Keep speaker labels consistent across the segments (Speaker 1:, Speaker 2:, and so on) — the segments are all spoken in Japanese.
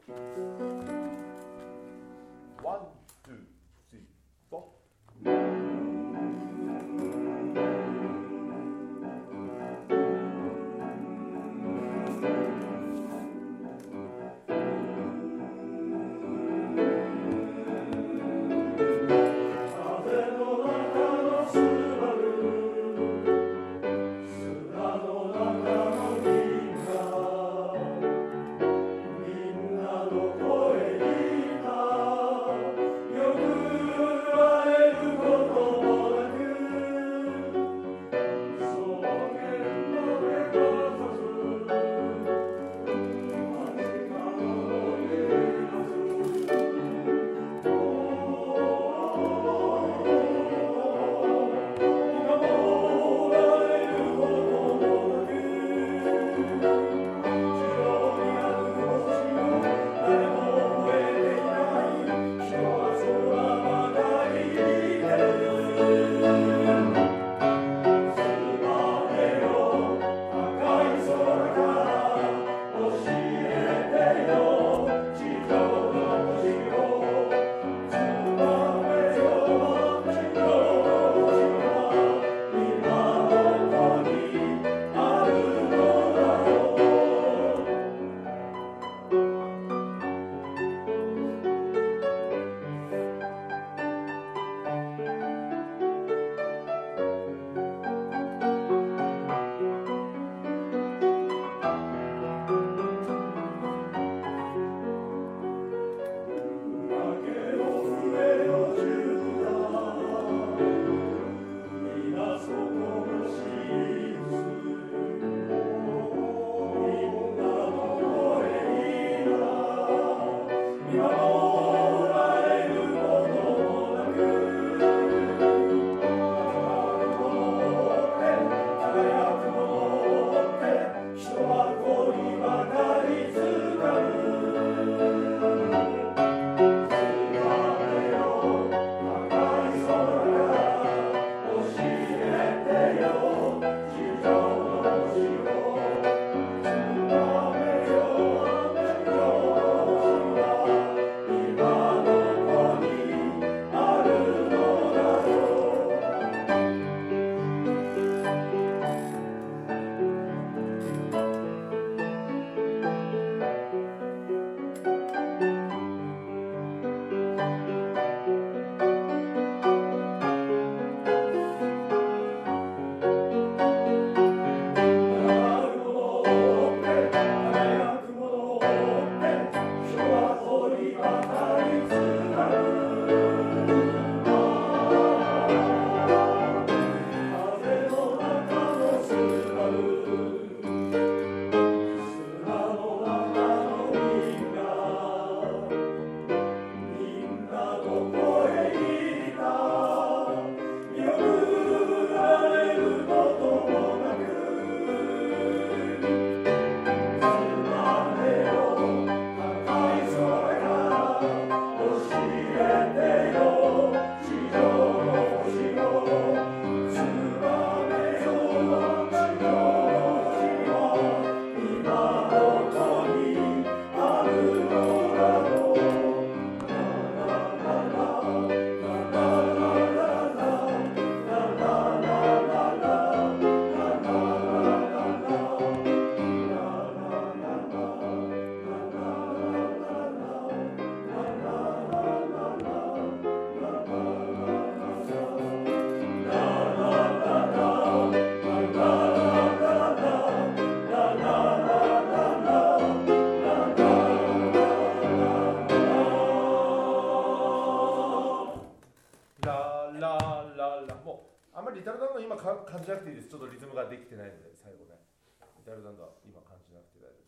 Speaker 1: 感じなくていいです。ちょっとリズムができてないので、最後ね。イタルダンドは今感じなくて大丈夫です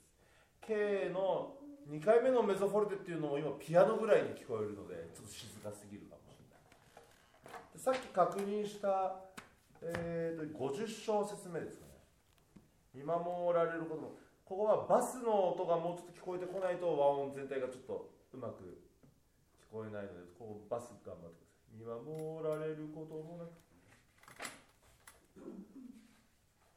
Speaker 1: 。K の2回目のメゾフォルテっていうのも今ピアノぐらいに聞こえるので、ちょっと静かすぎるかもしれない。でさっき確認した、50小節目ですかね。見守られることも、ここはバスの音がもうちょっと聞こえてこないと和音全体がちょっとうまく聞こえないので、ここバス頑張ってください。見守られることもなく。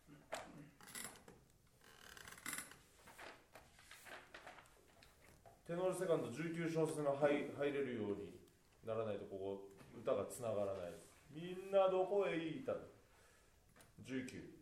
Speaker 1: テテノールセカンド19小節が入れるようにならないとここ歌がつながらないです。みんなどこへ行った19